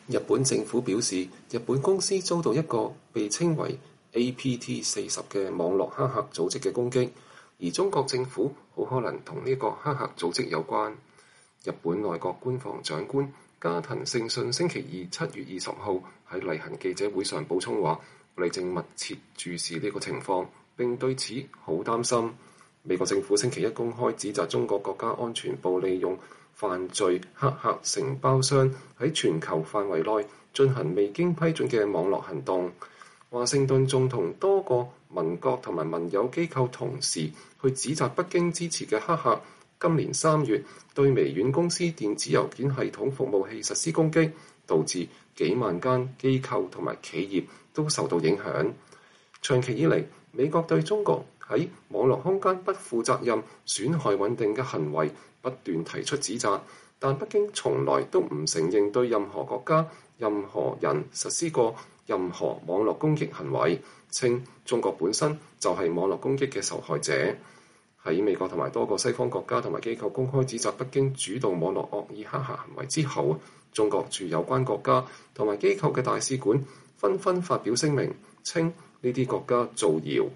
日本政府表示，日本公司遭到一個被稱為 APT40 嘅網絡黑客組織嘅攻擊，而中國政府好可能同呢個黑客組織有關。日本內閣官房長官加藤勝信星期二7月20號喺例行記者會上補充話，我哋正密切注視呢個情況，並對此好擔心。美國政府星期一公開指責中國國家安全部利用犯罪黑客承包商喺全球範圍內進行未經批准嘅網絡行動。華盛頓仲同多個民國同埋民友機構同時去指責北京支持嘅黑客今年3月對微軟公司電子郵件系統服務器實施攻擊，導致幾萬間機構同埋企業都受到影響。長期以嚟，美國對中國喺網絡空間不負責任、損害穩定嘅行為不斷提出指責，但北京從來都唔承認對任何國家、任何人實施過任何網絡攻擊行為，稱中國本身就係網絡攻擊嘅受害者。喺美國同埋多個西方國家同埋機構公開指責北京主導網絡惡意黑客行為之後，中國駐有關國家同埋機構嘅大使館紛紛發表聲明，稱呢啲國家造謠。